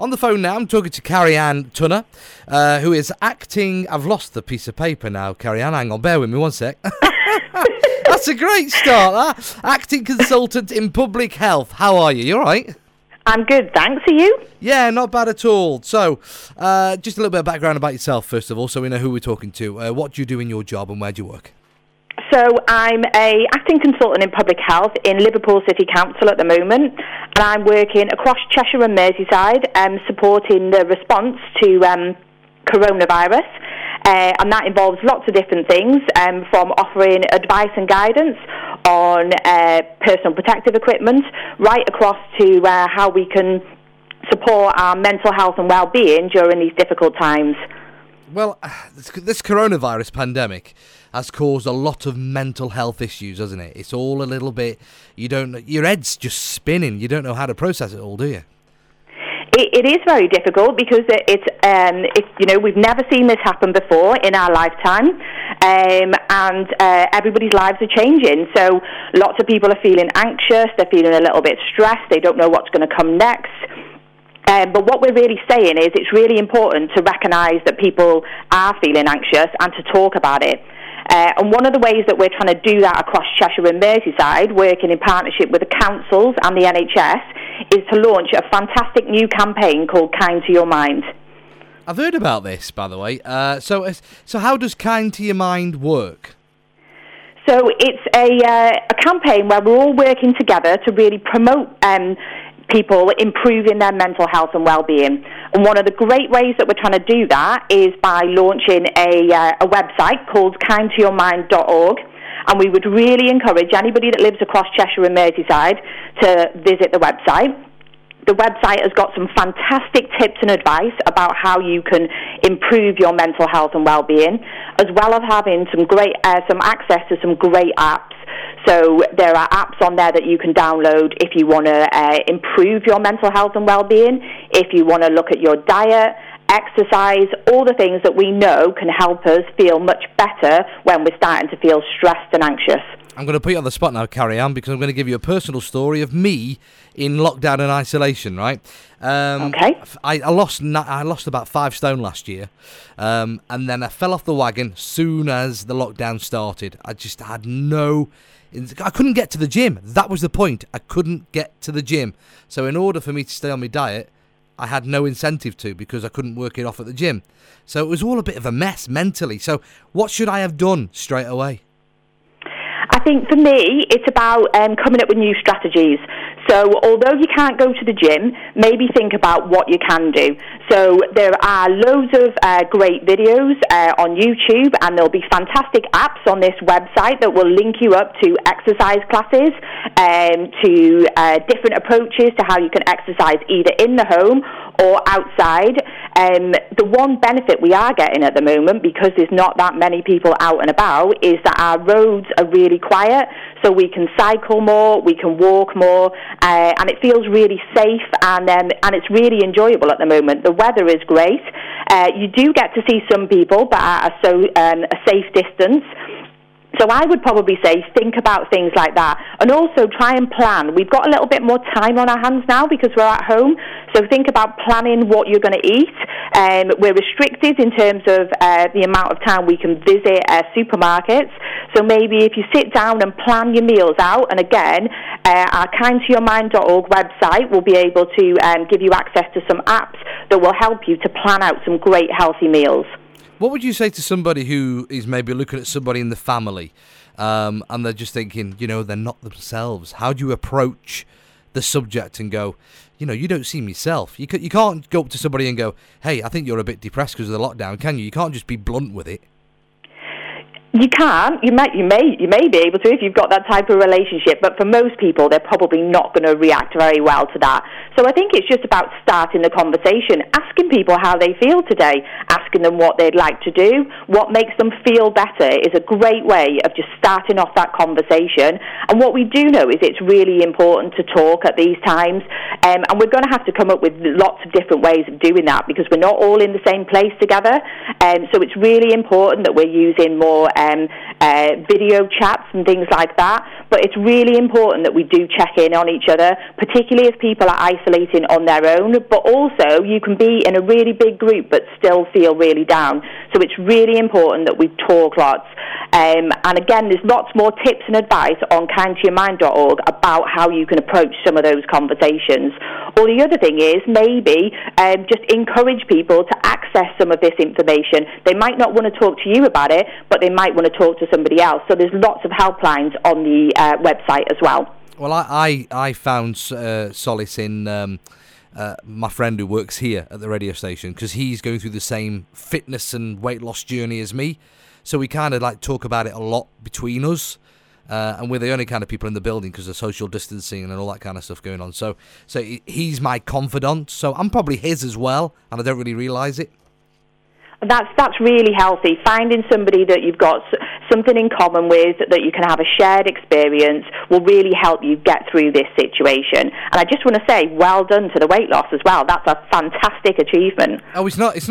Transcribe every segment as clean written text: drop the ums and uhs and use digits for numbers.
On the phone now, I'm talking to Carrie-Anne Tunner, who is acting... I've lost the piece of paper now, Carrie-Anne. Hang on, bear with me one sec. That's a great start, that. Acting consultant in public health. How are you? You all right? I'm good, thanks. Are you? Yeah, not bad at all. So, just a little bit of background about yourself, first of all, so we know who we're talking to. What do you do in your job and where do you work? So I'm a acting consultant in public health in Liverpool City Council at the moment, and I'm working across Cheshire and Merseyside, supporting the response to coronavirus, and that involves lots of different things, from offering advice and guidance on personal protective equipment, right across to how we can support our mental health and well-being during these difficult times. Well, this coronavirus pandemic has caused a lot of mental health issues, hasn't it? It's all a little bit, your head's just spinning. You don't know how to process it all, do you? It is very difficult because we've never seen this happen before in our lifetime, and everybody's lives are changing. So lots of people are feeling anxious, they're feeling a little bit stressed, they don't know what's going to come next. But what we're really saying is it's really important to recognise that people are feeling anxious and to talk about it. And one of the ways that we're trying to do that across Cheshire and Merseyside, working in partnership with the councils and the NHS, is to launch a fantastic new campaign called Kind to Your Mind. I've heard about this, by the way. So how does Kind to Your Mind work? So it's a campaign where we're all working together to really promote people improving their mental health and well-being. And one of the great ways that we're trying to do that is by launching a website called kindtoyourmind.org. And we would really encourage anybody that lives across Cheshire and Merseyside to visit the website. The website has got some fantastic tips and advice about how you can improve your mental health and well-being, as well as having some access to some great apps. So there are apps on there that you can download if you want to improve your mental health and well-being, if you want to look at your diet, exercise, all the things that we know can help us feel much better when we're starting to feel stressed and anxious. I'm going to put you on the spot now, Carrie-Anne, because I'm going to give you a personal story of me in lockdown and isolation, right? Okay. I lost about 5 stone last year, and then I fell off the wagon soon as the lockdown started. I just had I couldn't get to the gym. That was the point. I couldn't get to the gym. So in order for me to stay on my diet, I had no incentive to, because I couldn't work it off at the gym. So it was all a bit of a mess mentally. So what should I have done straight away? I think for me, it's about coming up with new strategies. So although you can't go to the gym, maybe think about what you can do. So there are loads of great videos on YouTube, and there'll be fantastic apps on this website that will link you up to exercise classes, to different approaches to how you can exercise either in the home or outside. The one benefit we are getting at the moment, because there's not that many people out and about, is that our roads are really quiet, so we can cycle more, we can walk more, and it feels really safe, and it's really enjoyable at the moment. The weather is great. You do get to see some people, but at a safe distance. So I would probably say think about things like that, and also try and plan. We've got a little bit more time on our hands now because we're at home, so think about planning what you're going to eat. We're restricted in terms of the amount of time we can visit supermarkets, so maybe if you sit down and plan your meals out, and again, our kindtoyourmind.org website will be able to give you access to some apps that will help you to plan out some great healthy meals. What would you say to somebody who is maybe looking at somebody in the family and they're just thinking, they're not themselves? How do you approach the subject and go, you don't seem yourself? You can't go up to somebody and go, hey, I think you're a bit depressed because of the lockdown, can you? You can't just be blunt with it. You can't. You may be able to if you've got that type of relationship, but for most people, they're probably not going to react very well to that. So I think it's just about starting the conversation, asking people how they feel today, asking them what they'd like to do, what makes them feel better is a great way of just starting off that conversation. And what we do know is it's really important to talk at these times, and we're going to have to come up with lots of different ways of doing that because we're not all in the same place together. So it's really important that we're using more video chats and things like that. But it's really important that we do check in on each other, particularly if people are isolating on their own. But also, you can be in a really big group but still feel really down. So it's really important that we talk lots. And again, there's lots more tips and advice on kindtoyourmind.org about how you can approach some of those conversations. Or the other thing is maybe just encourage people to access some of this information. They might not want to talk to you about it, but they might want to talk to somebody else. So there's lots of helplines on the website as well. Well, I found solace in my friend who works here at the radio station, because he's going through the same fitness and weight loss journey as me. So we kind of like talk about it a lot between us. And we're the only kind of people in the building because of social distancing and all that kind of stuff going on. So he's my confidant. So I'm probably his as well, and I don't really realise it. That's really healthy. Finding somebody that you've got something in common with, that you can have a shared experience, will really help you get through this situation. And I just want to say, well done to the weight loss as well. That's a fantastic achievement. Oh, it's not.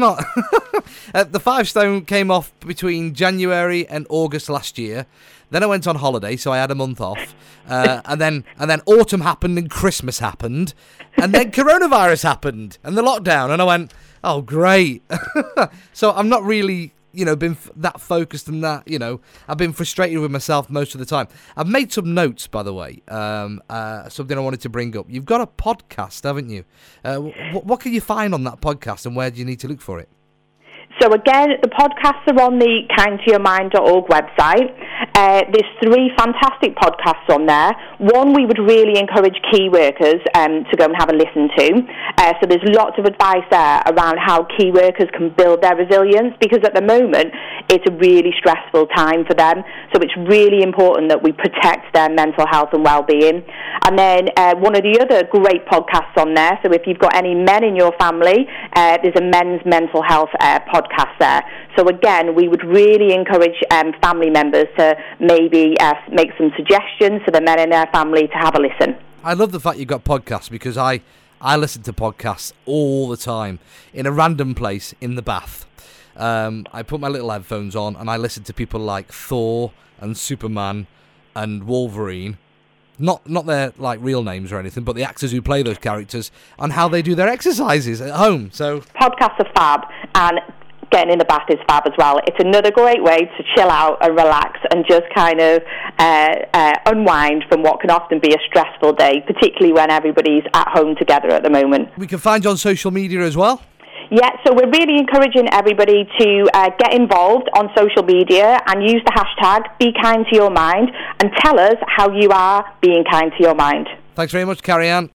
The 5 stone came off between January and August last year. Then I went on holiday, so I had a month off. And then autumn happened and Christmas happened. And then coronavirus happened and the lockdown. And I went, oh, great. So I'm not really, been that focused and that, I've been frustrated with myself most of the time. I've made some notes, by the way, something I wanted to bring up. You've got a podcast, haven't you? What can you find on that podcast, and where do you need to look for it? So again, the podcasts are on the kindtoyourmind.org website. There's 3 fantastic podcasts on there. One we would really encourage key workers to go and have a listen to. So there's lots of advice there around how key workers can build their resilience, because at the moment it's a really stressful time for them. So it's really important that we protect their mental health and well-being. And then one of the other great podcasts on there, so if you've got any men in your family, there's a men's mental health podcast there. So again, we would really encourage family members to maybe make some suggestions to the men in their family to have a listen. I love the fact you've got podcasts, because I listen to podcasts all the time in a random place in the bath. I put my little headphones on and I listen to people like Thor and Superman and Wolverine. Not their like real names or anything, but the actors who play those characters and how they do their exercises at home. So podcasts are fab, and getting in the bath is fab as well. It's another great way to chill out and relax and just kind of unwind from what can often be a stressful day, particularly when everybody's at home together at the moment. We can find you on social media as well. Yeah, so we're really encouraging everybody to get involved on social media and use the hashtag #BeKindToYourMind and tell us how you are being kind to your mind. Thanks very much, Carrie Ann.